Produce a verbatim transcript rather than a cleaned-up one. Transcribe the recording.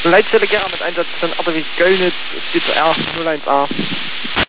Leitstelle Gera mit Einsatz von A D W Göllnitz, vier zu R null eins A.